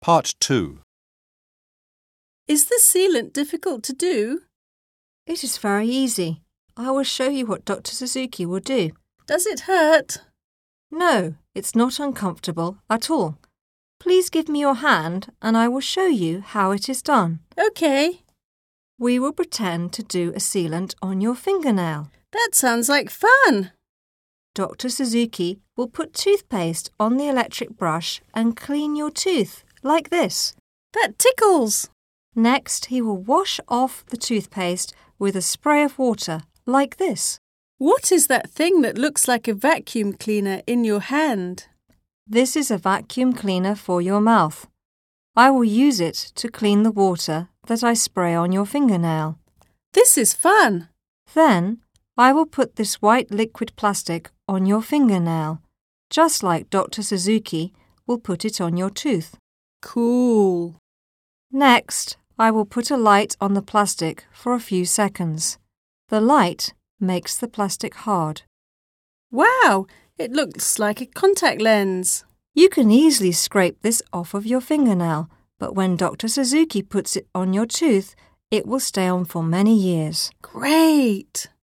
Part 2. Is the sealant difficult to do? It is very easy. I will show you what Dr. Suzuki will do. Does it hurt? No, it's not uncomfortable at all. Please give me your hand and I will show you how it is done. OK. We will pretend to do a sealant on your fingernail. That sounds like fun. Dr. Suzuki will put toothpaste on the electric brush and clean your tooth, like this. That tickles. Next, he will wash off the toothpaste with a spray of water, like this. What is that thing that looks like a vacuum cleaner in your hand? This is a vacuum cleaner for your mouth. I will use it to clean the water that I spray on your fingernail. This is fun. Then, I will put this white liquid plastic on your fingernail, just like Dr. Suzuki will put it on your tooth. Cool. Next, I will put a light on the plastic for a few seconds. The light makes the plastic hard. Wow, it looks like a contact lens. You can easily scrape this off of your fingernail, but when Dr. Suzuki puts it on your tooth, it will stay on for many years. Great!